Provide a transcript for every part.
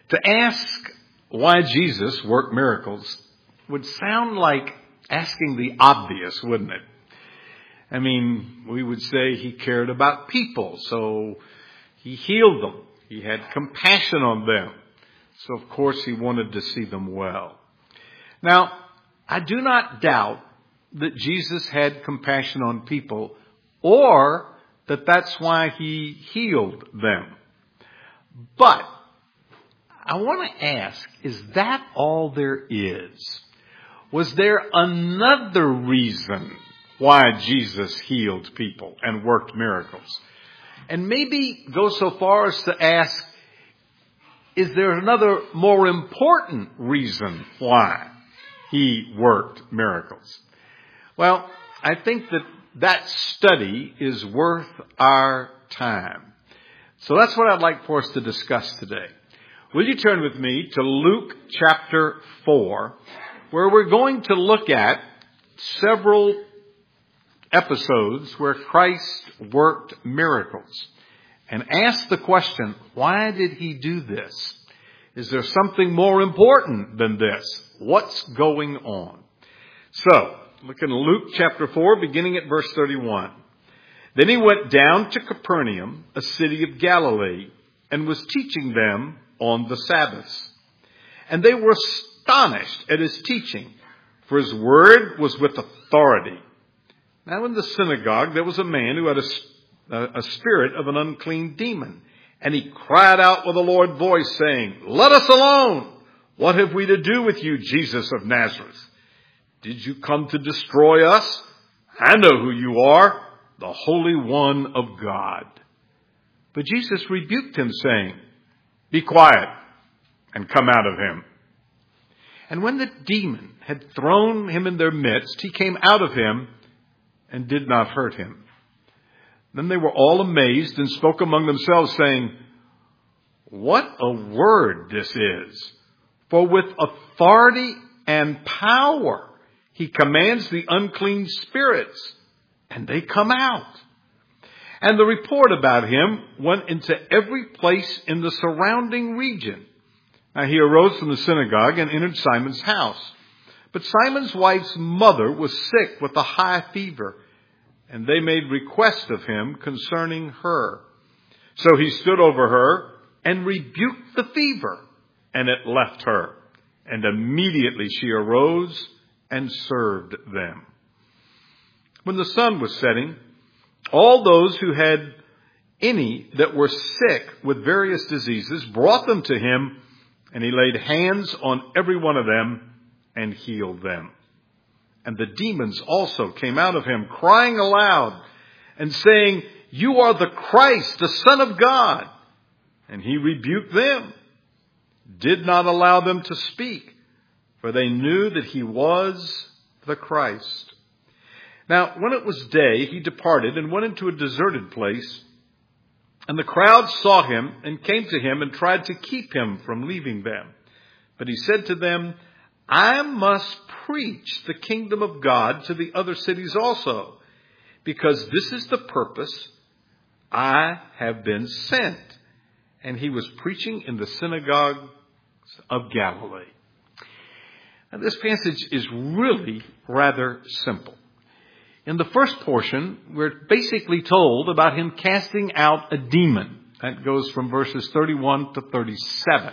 To ask why Jesus worked miracles would sound like asking the obvious, wouldn't it? I mean, we would say he cared about people, so he healed them. He had compassion on them. So, of course, he wanted to see them well. Now, I do not doubt that Jesus had compassion on people or that that's why he healed them. But I want to ask, is that all there is? Was there another reason why Jesus healed people and worked miracles? And maybe go so far as to ask, is there another more important reason why he worked miracles? Well, I think that study is worth our time. So that's what I'd like for us to discuss today. Will you turn with me to Luke chapter 4, where we're going to look at several episodes where Christ worked miracles and ask the question, why did he do this? Is there something more important than this? What's going on? So, look in Luke chapter 4, beginning at verse 31. Then he went down to Capernaum, a city of Galilee, and was teaching them on the Sabbaths. And they were astonished at his teaching, for his word was with authority. Now in the synagogue there was a man who had a spirit of an unclean demon. And he cried out with a loud voice, saying, "Let us alone! What have we to do with you, Jesus of Nazareth? Did you come to destroy us? I know who you are, the Holy One of God." But Jesus rebuked him, saying, "Be quiet and come out of him." And when the demon had thrown him in their midst, he came out of him and did not hurt him. Then they were all amazed and spoke among themselves, saying, "What a word this is! For with authority and power he commands the unclean spirits, and they come out." And the report about him went into every place in the surrounding region. Now he arose from the synagogue and entered Simon's house. But Simon's wife's mother was sick with a high fever, and they made request of him concerning her. So he stood over her and rebuked the fever, and it left her. And immediately she arose and served them. When the sun was setting, all those who had any that were sick with various diseases brought them to him, and he laid hands on every one of them and healed them. And the demons also came out of him, crying aloud and saying, "You are the Christ, the Son of God." And he rebuked them, did not allow them to speak, for they knew that he was the Christ. Now, when it was day, he departed and went into a deserted place. And the crowd saw him and came to him and tried to keep him from leaving them. But he said to them, "I must preach the kingdom of God to the other cities also, because this is the purpose I have been sent." And he was preaching in the synagogues of Galilee. Now, this passage is really rather simple. In the first portion, we're basically told about him casting out a demon. That goes from verses 31 to 37.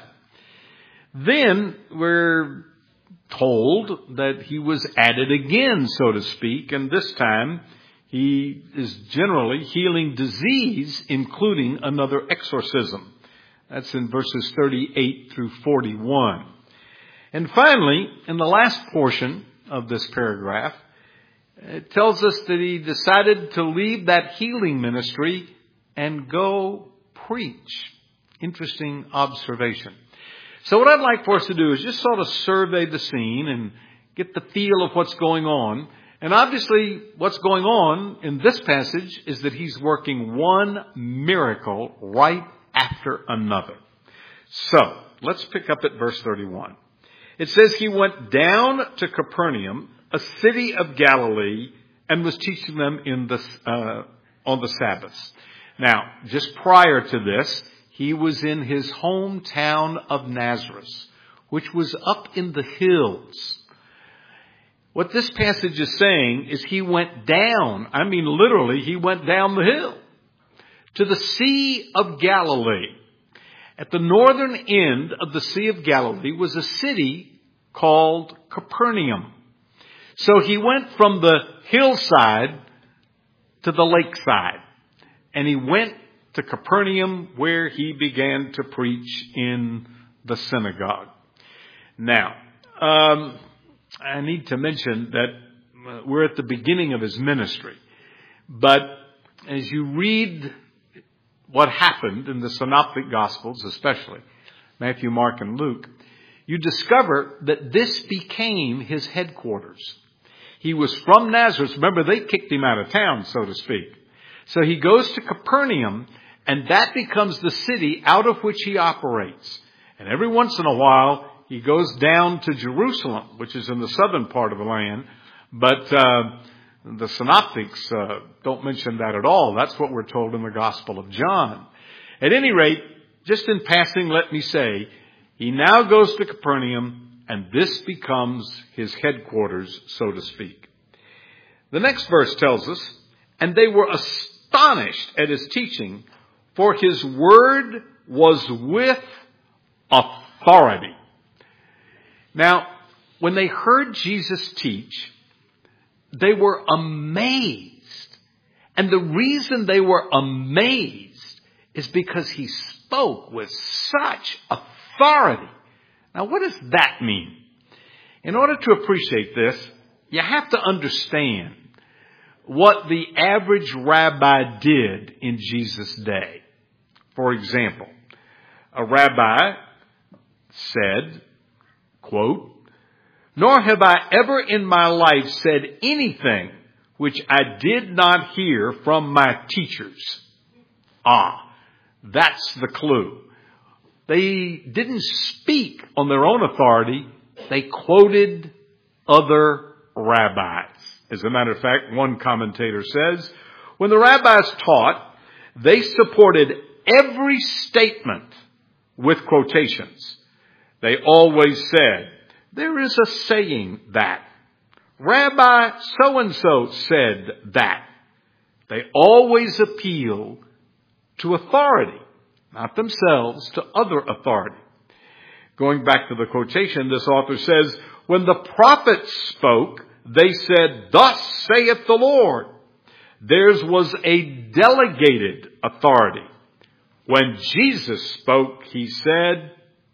Then we're told that he was at it again, so to speak, and this time he is generally healing disease, including another exorcism. That's in verses 38 through 41. And finally, in the last portion of this paragraph, it tells us that he decided to leave that healing ministry and go preach. Interesting observation. So what I'd like for us to do is just sort of survey the scene and get the feel of what's going on. And obviously what's going on in this passage is that he's working one miracle right after another. So let's pick up at verse 31. It says he went down to Capernaum, a city of Galilee, and was teaching them on the Sabbaths. Now, just prior to this, He was in his hometown of Nazareth, which was up in the hills. What this passage is saying is he went down, literally, he went down the hill to the Sea of Galilee. At the northern end of the Sea of Galilee was a city called Capernaum. So he went from the hillside to the lakeside, and he went to Capernaum, where he began to preach in the synagogue. Now, I need to mention that we're at the beginning of his ministry. But as you read what happened in the Synoptic Gospels, especially Matthew, Mark, and Luke, you discover that this became his headquarters. He was from Nazareth. Remember, they kicked him out of town, so to speak. So he goes to Capernaum, and that becomes the city out of which he operates. And every once in a while, he goes down to Jerusalem, which is in the southern part of the land. But the synoptics don't mention that at all. That's what we're told in the Gospel of John. At any rate, just in passing, let me say, he now goes to Capernaum, and this becomes his headquarters, so to speak. The next verse tells us, and they were astonished at his teaching, for his word was with authority. Now, when they heard Jesus teach, they were amazed. And the reason they were amazed is because he spoke with such authority. Now, what does that mean? In order to appreciate this, you have to understand what the average rabbi did in Jesus' day. For example, a rabbi said, quote, "Nor have I ever in my life said anything which I did not hear from my teachers." That's the clue. They didn't speak on their own authority. They quoted other rabbis. As a matter of fact, one commentator says, when the rabbis taught, they supported every statement with quotations. They always said, "There is a saying that. Rabbi so-and-so said that." They always appeal to authority, not themselves, to other authority. Going back to the quotation, this author says, when the prophets spoke, they said, "Thus saith the Lord." Theirs was a delegated authority. When Jesus spoke, he said,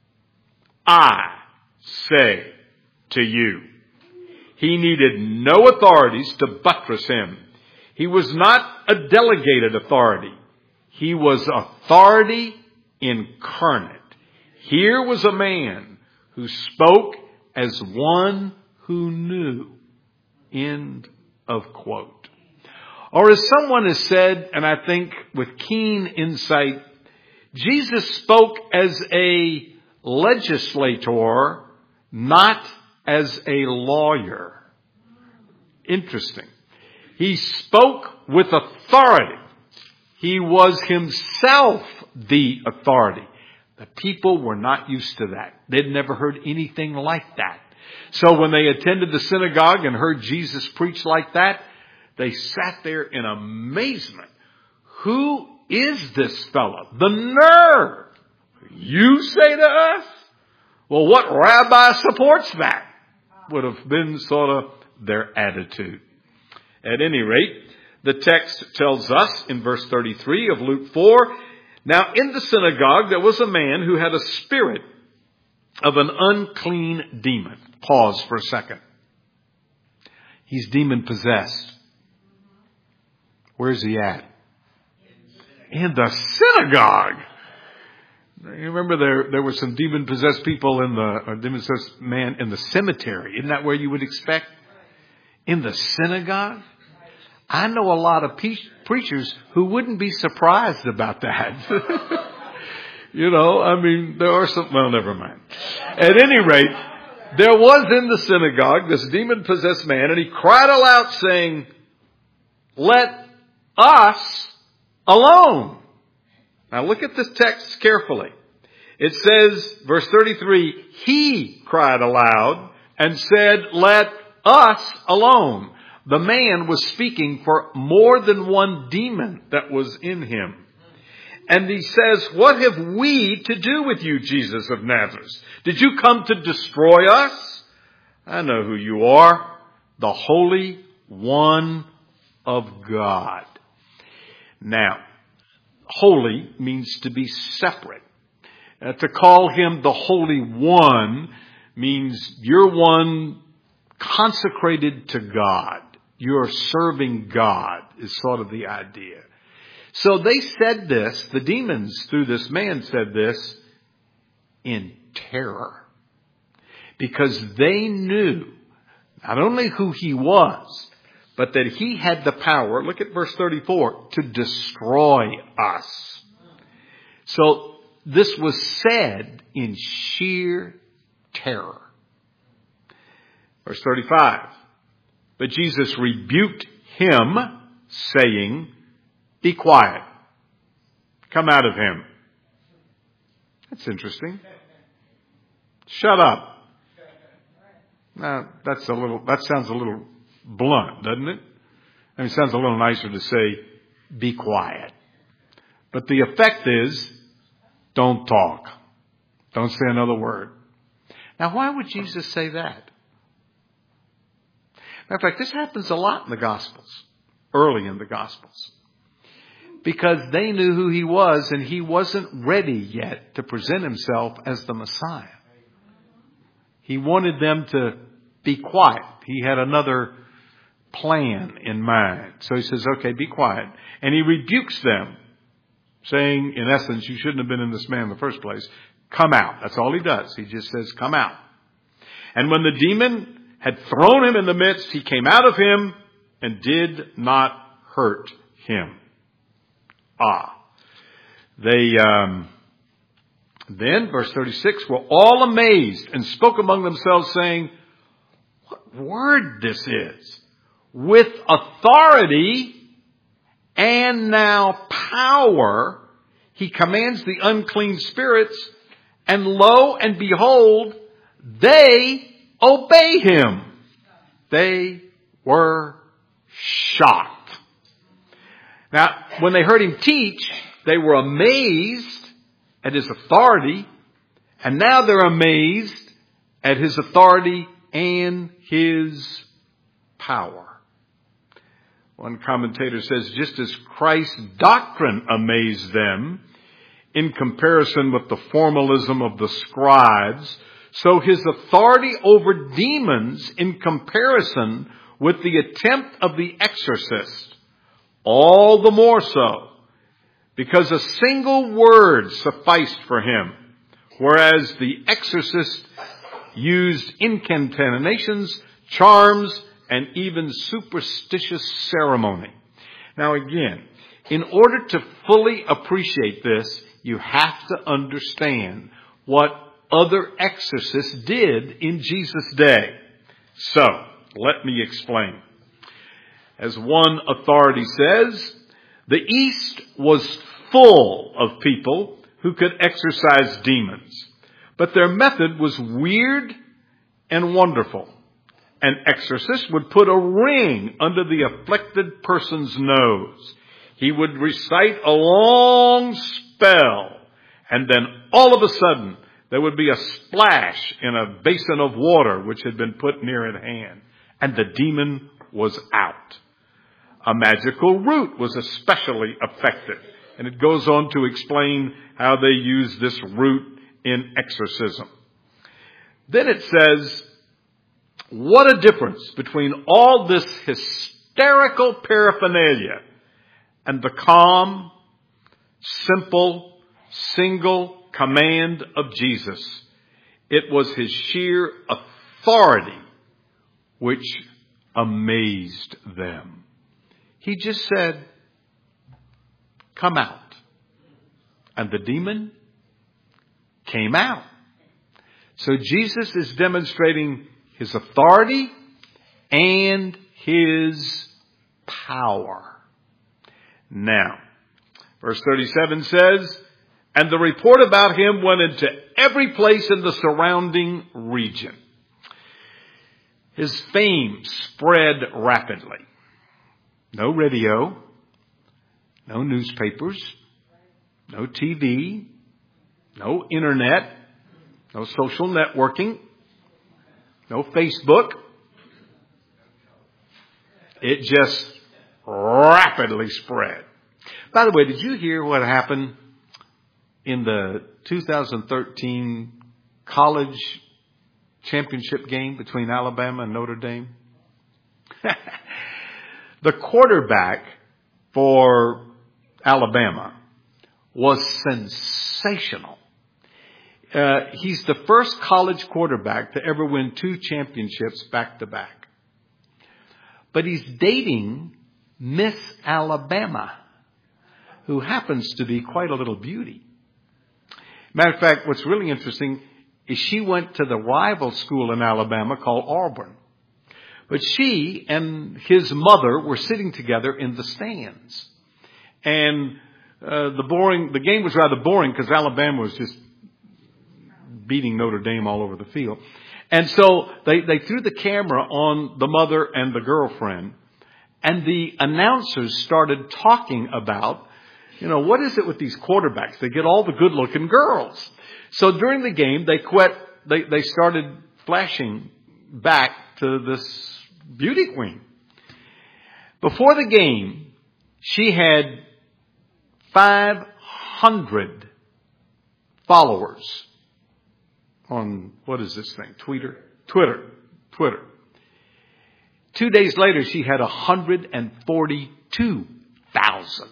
"I say to you." He needed no authorities to buttress him. He was not a delegated authority. He was authority incarnate. Here was a man who spoke as one who knew. End of quote. Or as someone has said, and I think with keen insight, Jesus spoke as a legislator, not as a lawyer. Interesting. He spoke with authority. He was himself the authority. The people were not used to that. They'd never heard anything like that. So when they attended the synagogue and heard Jesus preach like that, they sat there in amazement. Who is this fellow? The nerve! You say to us? Well, what rabbi supports that? Would have been sort of their attitude. At any rate, the text tells us in verse 33 of Luke 4, "Now in the synagogue there was a man who had a spirit of an unclean demon." Pause for a second. He's demon possessed. Where's he at? In the synagogue. You remember there were some demon possessed people demon possessed man in the cemetery. Isn't that where you would expect? In the synagogue? I know a lot of preachers who wouldn't be surprised about that. There are some, well, never mind. At any rate, there was in the synagogue this demon-possessed man, and he cried aloud saying, "Let us alone." Now look at this text carefully. It says, verse 33, he cried aloud and said, let us alone. The man was speaking for more than one demon that was in him. And he says, what have we to do with you, Jesus of Nazareth? Did you come to destroy us? I know who you are, the Holy One of God. Now, holy means to be separate. To call him the Holy One means you're one consecrated to God. You're serving God is sort of the idea. So they said this, the demons through this man said this in terror. Because they knew not only who he was, but that he had the power, look at verse 34, to destroy us. So this was said in sheer terror. Verse 35, but Jesus rebuked him, saying, be quiet. Come out of him. That's interesting. Shut up. Now, that sounds a little blunt, doesn't it? I mean, it sounds a little nicer to say, be quiet. But the effect is, don't talk. Don't say another word. Now, why would Jesus say that? Matter of fact, this happens a lot in the Gospels, early in the Gospels. Because they knew who he was and he wasn't ready yet to present himself as the Messiah. He wanted them to be quiet. He had another plan in mind. So he says, okay, be quiet. And he rebukes them, saying, in essence, you shouldn't have been in this man in the first place. Come out. That's all he does. He just says, come out. And when the demon had thrown him in the midst, he came out of him and did not hurt him. Then, verse 36, were all amazed and spoke among themselves, saying, what word this is? With authority and now power, he commands the unclean spirits, and lo and behold, they obey him. They were shocked. Now, when they heard him teach, they were amazed at his authority, and now they're amazed at his authority and his power. One commentator says, just as Christ's doctrine amazed them in comparison with the formalism of the scribes, so his authority over demons in comparison with the attempt of the exorcist. All the more so, because a single word sufficed for him, whereas the exorcist used incantations, charms, and even superstitious ceremony. Now again, in order to fully appreciate this, you have to understand what other exorcists did in Jesus' day. So, let me explain. As one authority says, the East was full of people who could exorcise demons, but their method was weird and wonderful. An exorcist would put a ring under the afflicted person's nose. He would recite a long spell, and then all of a sudden there would be a splash in a basin of water which had been put near at hand, and the demon was out. A magical root was especially effective, and it goes on to explain how they use this root in exorcism. Then it says, what a difference between all this hysterical paraphernalia and the calm, simple, single command of Jesus. It was his sheer authority which amazed them. He just said, come out. And the demon came out. So Jesus is demonstrating his authority and his power. Now, Verse 37 says, and the report about him went into every place in the surrounding region. His fame spread rapidly. No radio, no newspapers, no TV, no internet, no social networking, no Facebook. It just rapidly spread. By the way, did you hear what happened in the 2013 college championship game between Alabama and Notre Dame? The quarterback for Alabama was sensational. He's the first college quarterback to ever win 2 championships back to back. But he's dating Miss Alabama, who happens to be quite a little beauty. Matter of fact, what's really interesting is she went to the rival school in Alabama called Auburn. But she and his mother were sitting together in the stands. And the game was rather boring because Alabama was just beating Notre Dame all over the field. And so they threw the camera on the mother and the girlfriend. And the announcers started talking about, what is it with these quarterbacks? They get all the good-looking girls. So during the game, they started flashing back to this beauty queen. Before the game, she had 500 followers on, what is this thing? Twitter. 2 days later, she had 142,000.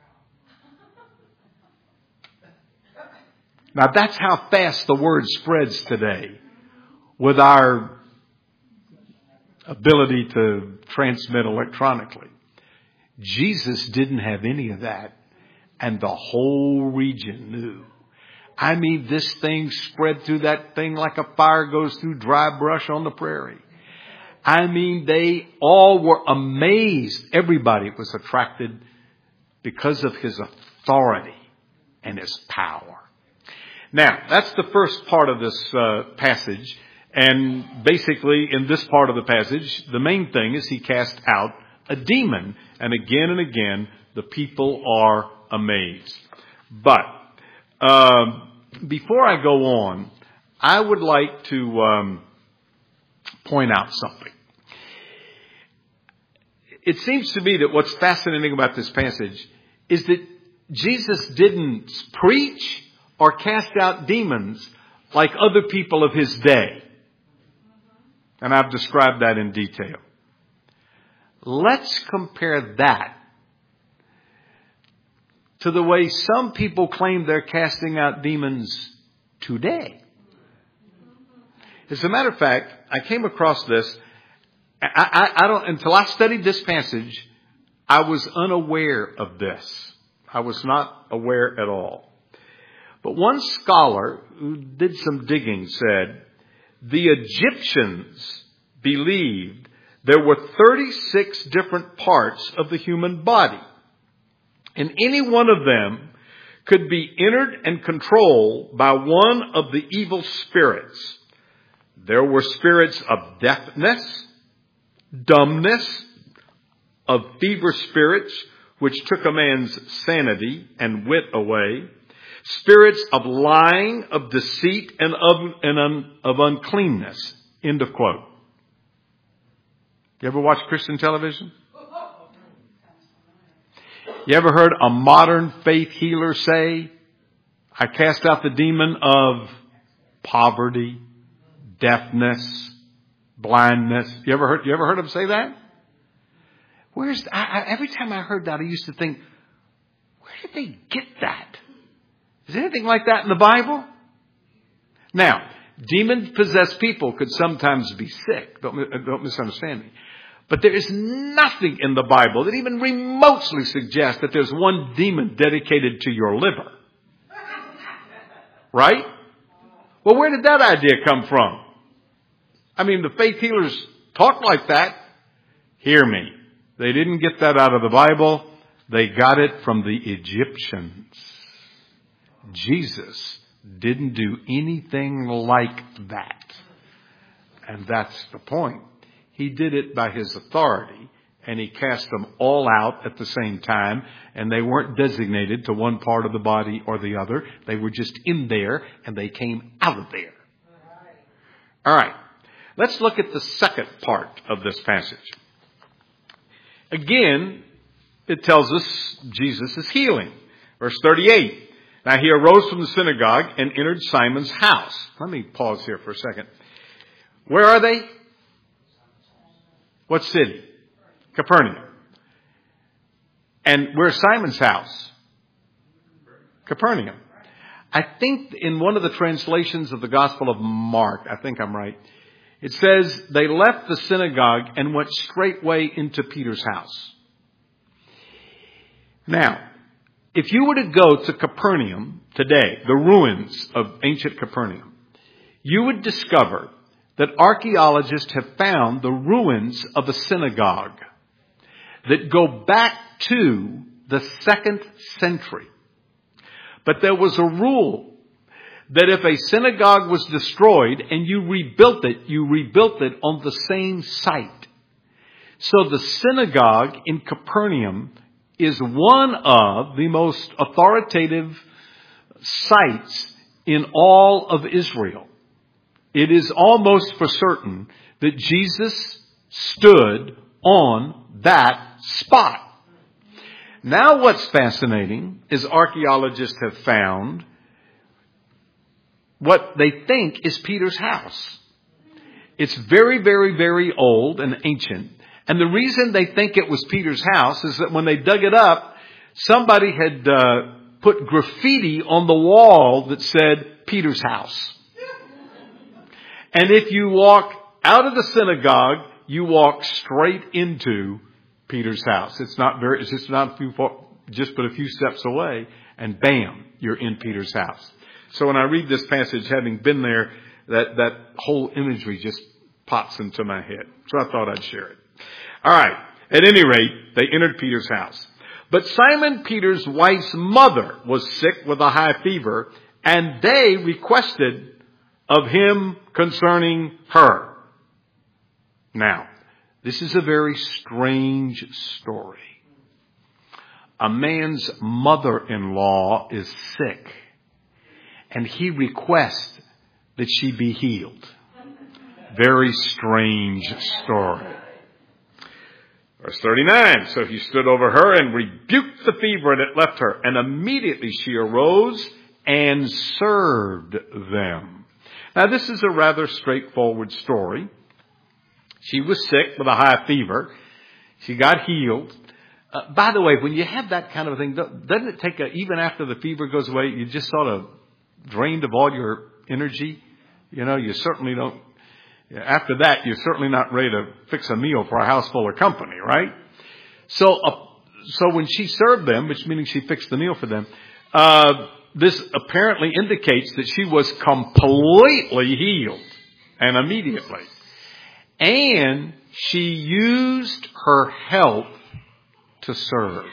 Now that's how fast the word spreads today with our ability to transmit electronically. Jesus didn't have any of that, and the whole region knew. I mean, this thing spread through that thing like a fire goes through dry brush on the prairie. I mean, they all were amazed. Everybody was attracted because of his authority and his power. Now, that's the first part of this passage. And basically, in this part of the passage, the main thing is he cast out a demon. And again, the people are amazed. But before I go on, I would like to point out something. It seems to me that what's fascinating about this passage is that Jesus didn't preach or cast out demons like other people of his day. And I've described that in detail. Let's compare that to the way some people claim they're casting out demons today. As a matter of fact, I came across this. Until I studied this passage, I was unaware of this. I was not aware at all. But one scholar who did some digging said the Egyptians believed there were 36 different parts of the human body. And any one of them could be entered and controlled by one of the evil spirits. There were spirits of deafness, dumbness, of fever spirits, which took a man's sanity and wit away, spirits of lying, of deceit, and of uncleanness. End of quote. You ever watch Christian television? You ever heard a modern faith healer say, I cast out the demon of poverty, deafness, blindness? You ever heard him say that? Every time I heard that, I used to think, where did they get that? Is there anything like that in the Bible? Now, demon-possessed people could sometimes be sick. Don't misunderstand me. But there is nothing in the Bible that even remotely suggests that there's one demon dedicated to your liver. Right? Well, where did that idea come from? I mean, the faith healers talk like that. Hear me. They didn't get that out of the Bible. They got it from the Egyptians. Jesus didn't do anything like that. And that's the point. He did it by his authority, and he cast them all out at the same time, and they weren't designated to one part of the body or the other. They were just in there, and they came out of there. All right. Let's look at the second part of this passage. Again, it tells us Jesus is healing. Verse 38. Now he arose from the synagogue and entered Simon's house. Let me pause here for a second. Where are they? What city? Capernaum. And where's Simon's house? Capernaum. I think in one of the translations of the Gospel of Mark, I think I'm right, it says they left the synagogue and went straightway into Peter's house. Now, if you were to go to Capernaum today, the ruins of ancient Capernaum, you would discover that archaeologists have found the ruins of a synagogue that go back to the 2nd century. But there was a rule that if a synagogue was destroyed and you rebuilt it on the same site. So the synagogue in Capernaum is one of the most authoritative sites in all of Israel. It is almost for certain that Jesus stood on that spot. Now what's fascinating is archaeologists have found what they think is Peter's house. It's very, very, very old and ancient. And the reason they think it was Peter's house is that when they dug it up, somebody had put graffiti on the wall that said Peter's house. And if you walk out of the synagogue, you walk straight into Peter's house. It's just but a few steps away, and bam, you're in Peter's house. So when I read this passage, having been there, that whole imagery just pops into my head. So I thought I'd share it. All right. At any rate, they entered Peter's house. But Simon Peter's wife's mother was sick with a high fever, and they requested of him concerning her. Now, this is a very strange story. A man's mother-in-law is sick, and he requests that she be healed. Very strange story. Verse 39, so he stood over her and rebuked the fever, and it left her. And immediately she arose and served them. Now, this is a rather straightforward story. She was sick with a high fever. She got healed. By the way, when you have that kind of thing, doesn't it take even after the fever goes away, you just sort of drained of all your energy? You know, you certainly don't. After that, you're certainly not ready to fix a meal for a house full of company, right? So when she served them, which meaning she fixed the meal for them, this apparently indicates that she was completely healed, and immediately. And she used her health to serve.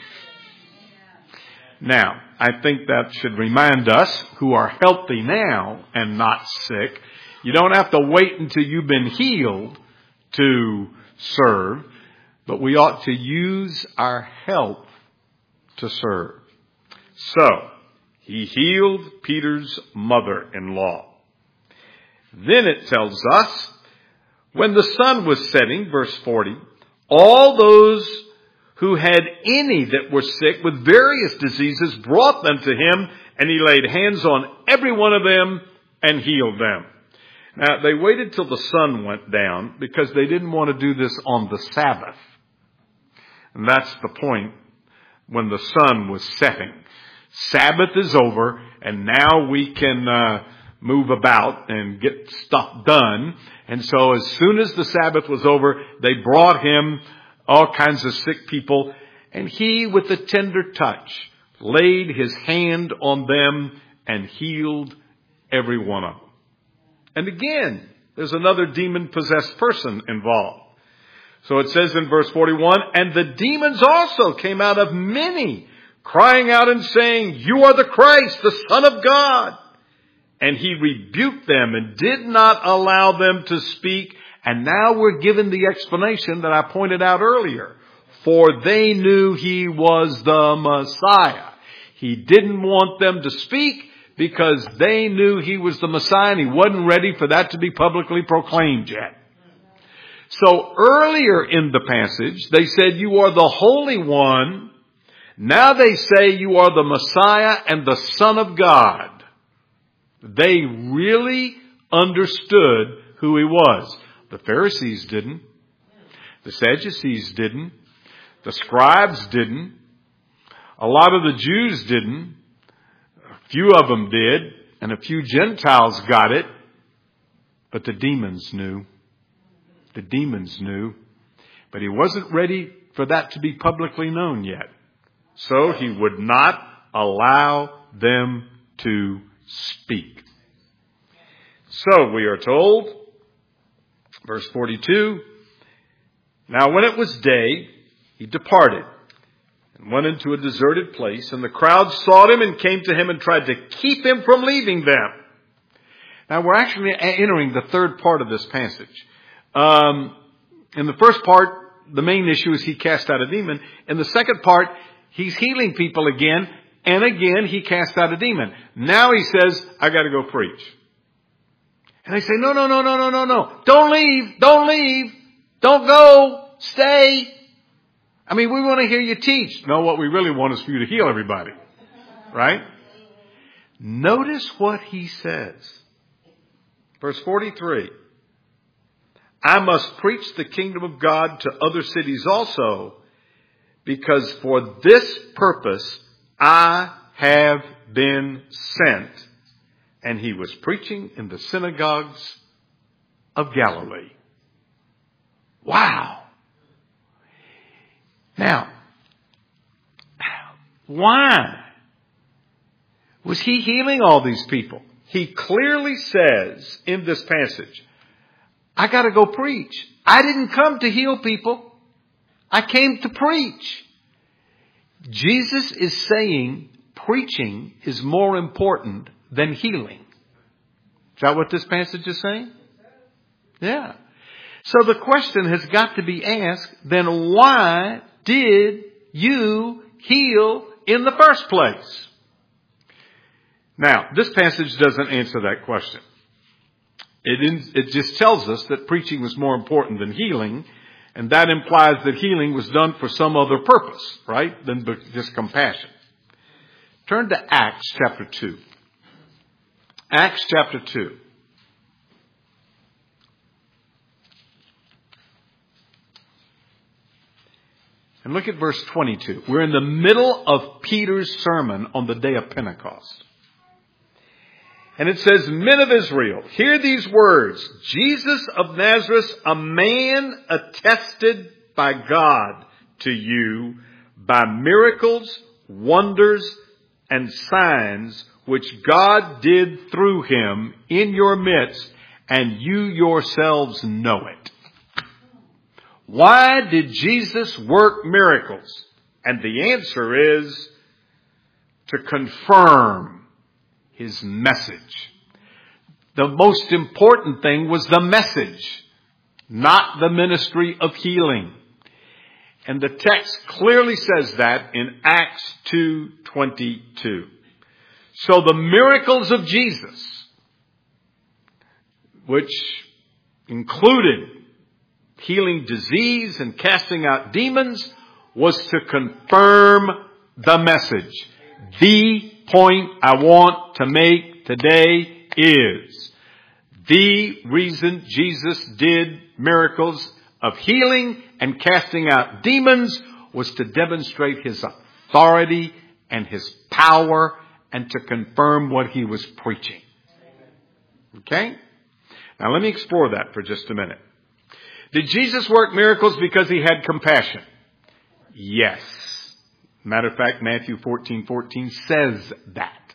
Now, I think that should remind us who are healthy now and not sick. You don't have to wait until you've been healed to serve, but we ought to use our health to serve. So, he healed Peter's mother-in-law. Then it tells us, when the sun was setting, verse 40, all those who had any that were sick with various diseases brought them to him, and he laid hands on every one of them and healed them. Now, they waited till the sun went down because they didn't want to do this on the Sabbath. And that's the point when the sun was setting. Sabbath is over, and now we can move about and get stuff done. And so as soon as the Sabbath was over, they brought him all kinds of sick people, and he, with a tender touch, laid his hand on them and healed every one of them. And again, there's another demon-possessed person involved. So it says in verse 41, and the demons also came out of many, crying out and saying, you are the Christ, the Son of God. And he rebuked them and did not allow them to speak. And now we're given the explanation that I pointed out earlier. For they knew he was the Messiah. He didn't want them to speak because they knew he was the Messiah and he wasn't ready for that to be publicly proclaimed yet. So earlier in the passage, they said, you are the Holy One. Now they say you are the Messiah and the Son of God. They really understood who he was. The Pharisees didn't. The Sadducees didn't. The scribes didn't. A lot of the Jews didn't. A few of them did. And a few Gentiles got it. But the demons knew. The demons knew. But he wasn't ready for that to be publicly known yet. So he would not allow them to speak. So we are told, verse 42, now when it was day, he departed and went into a deserted place, and the crowd sought him and came to him and tried to keep him from leaving them. Now we're actually entering the third part of this passage. In the first part, the main issue is he cast out a demon. In the second part, he's healing people again, and again he cast out a demon. Now he says, I got to go preach. And they say, no. Don't leave. Don't go. Stay. I mean, we want to hear you teach. No, what we really want is for you to heal everybody. Right? Notice what he says. Verse 43. I must preach the kingdom of God to other cities also, because for this purpose I have been sent. And he was preaching in the synagogues of Galilee. Wow. Now, why was he healing all these people? He clearly says in this passage, I got to go preach. I didn't come to heal people. I came to preach. Jesus is saying preaching is more important than healing. Is that what this passage is saying? Yeah. So the question has got to be asked, then why did you heal in the first place? Now, this passage doesn't answer that question. It just tells us that preaching was more important than healing, and that implies that healing was done for some other purpose, right, than just compassion. Turn to Acts chapter 2. Acts chapter 2. And look at verse 22. We're in the middle of Peter's sermon on the day of Pentecost. And it says, men of Israel, hear these words. Jesus of Nazareth, a man attested by God to you by miracles, wonders, and signs which God did through him in your midst, and you yourselves know it. Why did Jesus work miracles? And the answer is to confirm his message. The most important thing was the message, not the ministry of healing. And the text clearly says that in Acts 2:22. So the miracles of Jesus, which included healing disease and casting out demons, was to confirm the message. The point I want to make today is the reason Jesus did miracles of healing and casting out demons was to demonstrate his authority and his power and to confirm what he was preaching. Okay? Now let me explore that for just a minute. Did Jesus work miracles because he had compassion? Yes. Matter of fact, Matthew 14:14 says that.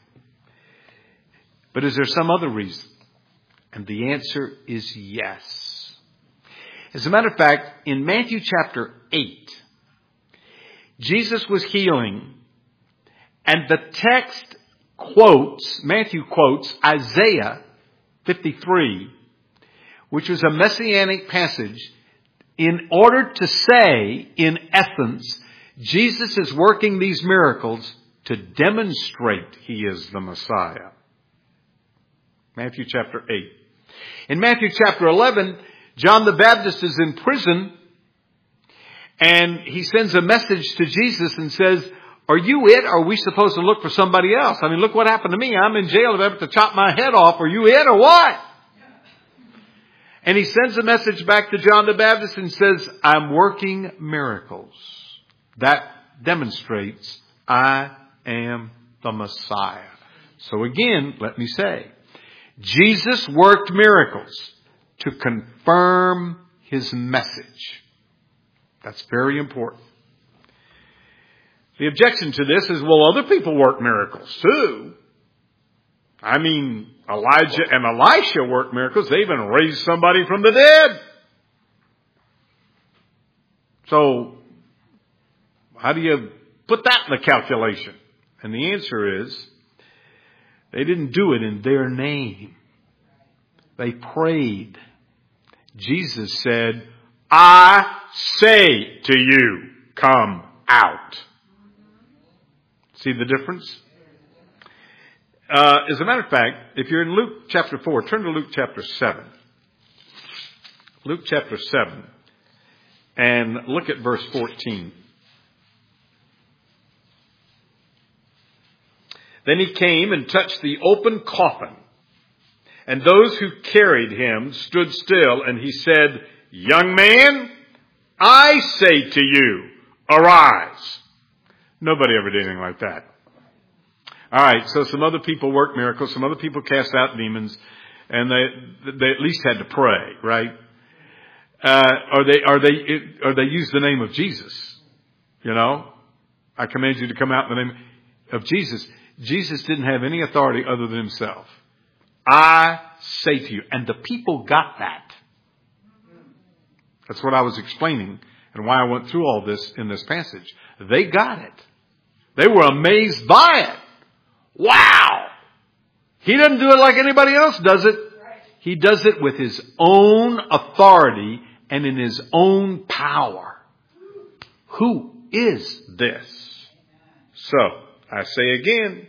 But is there some other reason? And the answer is yes. As a matter of fact, in Matthew chapter 8, Jesus was healing, and the text Matthew quotes Isaiah 53, which was a messianic passage, in order to say, in essence, Jesus is working these miracles to demonstrate He is the Messiah. Matthew chapter 8. In Matthew chapter 11, John the Baptist is in prison, and he sends a message to Jesus and says, "Are you it? Or are we supposed to look for somebody else? I mean, look what happened to me. I'm in jail. If I have to chop my head off, are you it or what?" And he sends a message back to John the Baptist and says, "I'm working miracles. That demonstrates I am the Messiah." So again, let me say, Jesus worked miracles to confirm His message. That's very important. The objection to this is, well, other people work miracles too. I mean, Elijah and Elisha worked miracles. They even raised somebody from the dead. So, how do you put that in the calculation? And the answer is, they didn't do it in their name. They prayed. Jesus said, "I say to you, come out." See the difference? As a matter of fact, if you're in Luke chapter 4, turn to Luke chapter 7. Luke chapter 7. And look at verse 14. Then he came and touched the open coffin, and those who carried him stood still, and he said, "Young man, I say to you, arise." Nobody ever did anything like that. All right, so some other people worked miracles, some other people cast out demons, and they at least had to pray, right? Or they used the name of Jesus. You know, I command you to come out in the name of Jesus. Jesus didn't have any authority other than Himself. I say to you, and the people got that. That's what I was explaining, and why I went through all this in this passage. They got it. They were amazed by it. Wow! He doesn't do it like anybody else does it. He does it with His own authority and in His own power. Who is this? So, I say again,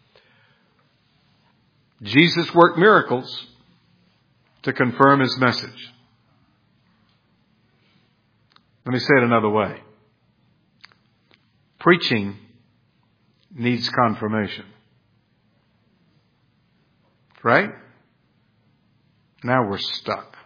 Jesus worked miracles to confirm His message. Let me say it another way. Preaching needs confirmation. Right? Now we're stuck.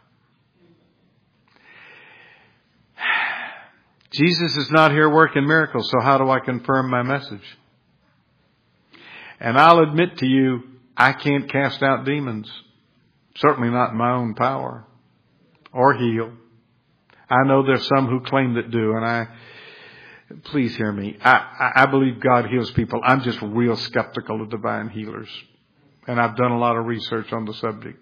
Jesus is not here working miracles, so how do I confirm my message? And I'll admit to you, I can't cast out demons. Certainly not in my own power. Or heal. I know there's some who claim that do, and please hear me. I believe God heals people. I'm just real skeptical of divine healers. And I've done a lot of research on the subject.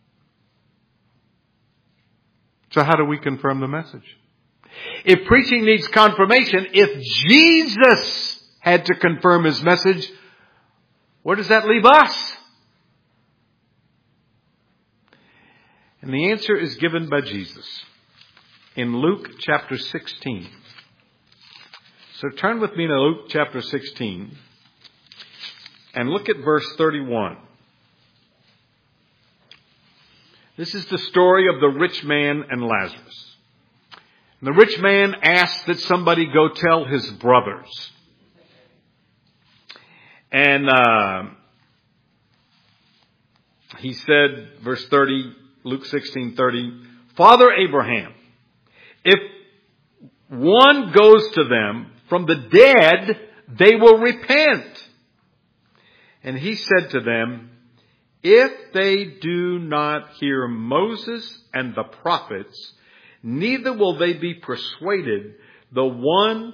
So how do we confirm the message? If preaching needs confirmation, if Jesus had to confirm His message, where does that leave us? And the answer is given by Jesus in Luke chapter 16. So turn with me to Luke chapter 16 and look at verse 31. This is the story of the rich man and Lazarus. And the rich man asked that somebody go tell his brothers. And he said, verse 30, Luke 16:30, "Father Abraham, if one goes to them from the dead, they will repent." And he said to them, "If they do not hear Moses and the prophets, neither will they be persuaded, the one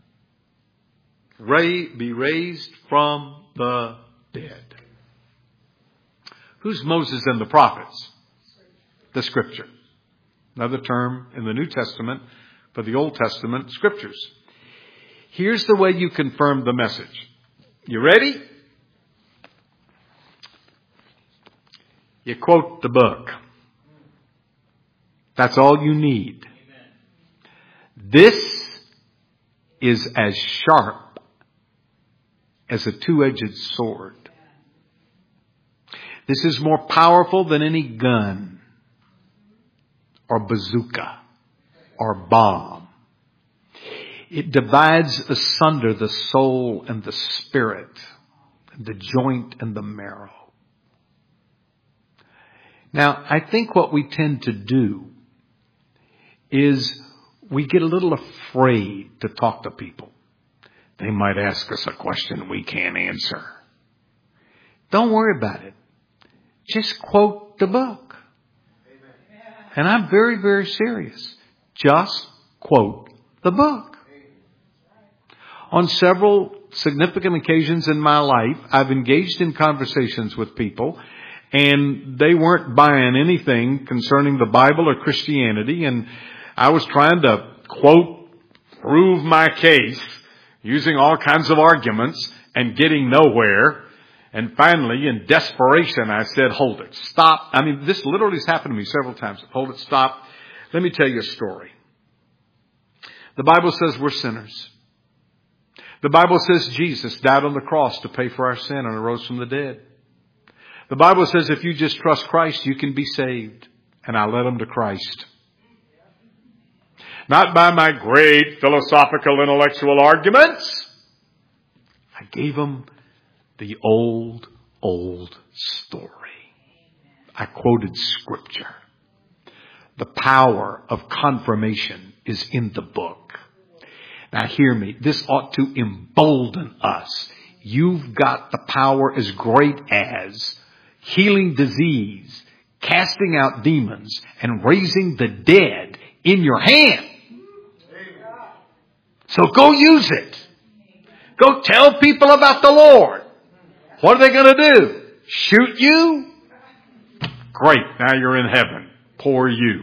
be raised from the dead." Who's Moses and the prophets? The Scripture. another term in the New Testament for the Old Testament scriptures. Here's the way you confirm the message. You ready? You quote the book. That's all you need. This is as sharp as a two-edged sword. This is more powerful than any gun or bazooka or bomb. It divides asunder the soul and the spirit, the joint and the marrow. Now, I think what we tend to do is we get a little afraid to talk to people. They might ask us a question we can't answer. Don't worry about it. Just quote the book. And I'm very, very serious. Just quote the book. On several significant occasions in my life, I've engaged in conversations with people, and they weren't buying anything concerning the Bible or Christianity, and I was trying to, quote, prove my case using all kinds of arguments and getting nowhere. And finally, in desperation, I said, hold it, stop. I mean, this literally has happened to me several times. Hold it, stop. Let me tell you a story. The Bible says we're sinners. The Bible says Jesus died on the cross to pay for our sin and arose from the dead. The Bible says if you just trust Christ, you can be saved. And I led them to Christ. Not by my great philosophical intellectual arguments. I gave them the old story. I quoted scripture. The power of confirmation is in the book. Now hear me. This ought to embolden us. You've got the power as great as healing disease, casting out demons, and raising the dead in your hand. So go use it. Go tell people about the Lord. What are they going to do? Shoot you? Great. Now you're in heaven. Poor you.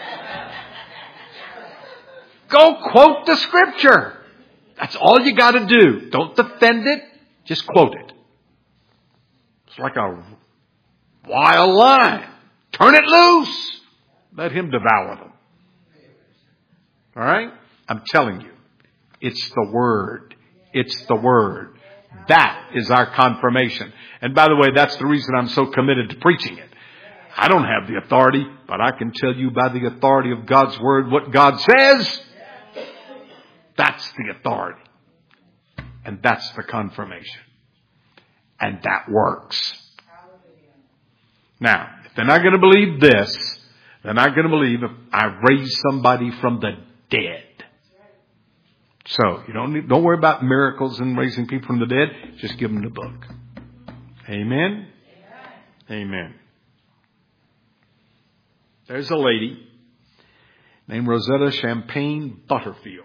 Go quote the scripture. That's all you got to do. Don't defend it. Just quote it. It's like a wild lion. Turn it loose. Let him devour them. All right? I'm telling you. It's the Word. It's the Word. That is our confirmation. And by the way, that's the reason I'm so committed to preaching it. I don't have the authority, but I can tell you by the authority of God's Word what God says. That's the authority. And that's the confirmation. And that works. Now, if they're not going to believe this, they're not going to believe if I raise somebody from the dead. So, you don't worry about miracles and raising people from the dead. Just give them the book. Amen? Amen. There's a lady named Rosetta Champagne Butterfield.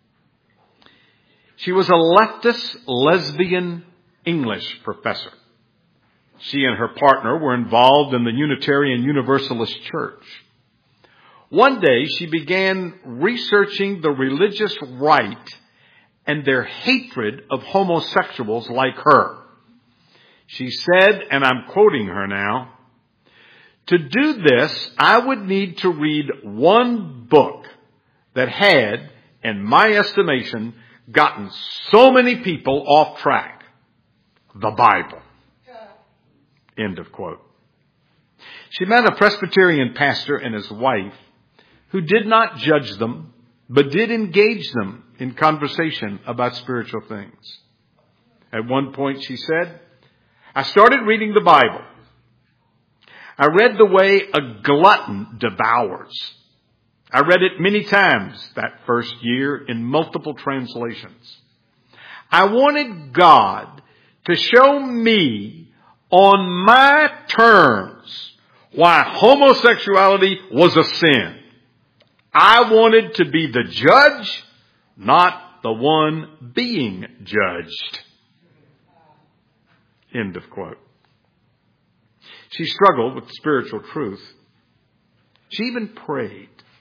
She was a leftist lesbian English professor. She and her partner were involved in the Unitarian Universalist Church. One day, she began researching the religious right and their hatred of homosexuals like her. She said, and I'm quoting her now, "To do this, I would need to read one book that had, in my estimation, gotten so many people off track. The Bible." End of quote. She met a Presbyterian pastor and his wife who did not judge them, but did engage them in conversation about spiritual things. At one point she said, "I started reading the Bible. I read the way a glutton devours. I read it many times that first year in multiple translations. I wanted God to show me on my terms why homosexuality was a sin. I wanted to be the judge, not the one being judged." End of quote. She struggled with spiritual truth. She even prayed.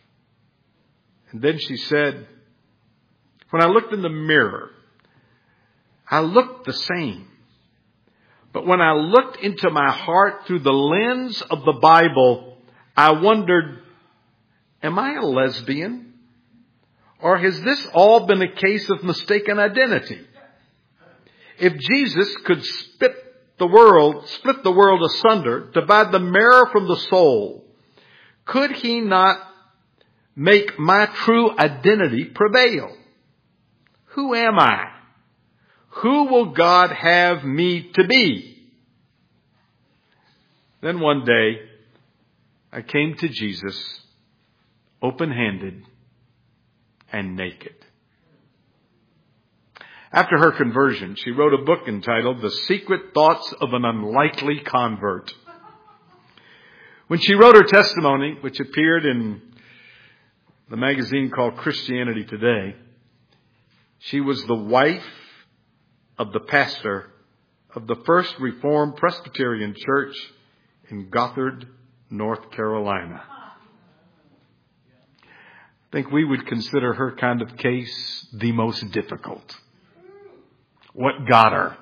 And then she said, when I looked in the mirror, I looked the same. But when I looked into my heart through the lens of the Bible, I wondered, am I a lesbian? Or has this all been a case of mistaken identity? If Jesus could split the world asunder, divide the marrow from the soul, could he not make my true identity prevail? Who am I? Who will God have me to be? Then one day, I came to Jesus, open-handed and naked. After her conversion, she wrote a book entitled The Secret Thoughts of an Unlikely Convert. When she wrote her testimony, which appeared in the magazine called Christianity Today, she was the wife of the pastor of the First Reformed Presbyterian Church in Gothard, North Carolina. I think we would consider her kind of case the most difficult. What got her?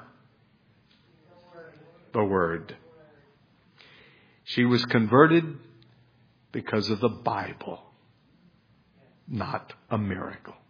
The Word. She was converted because of the Bible, not a miracle.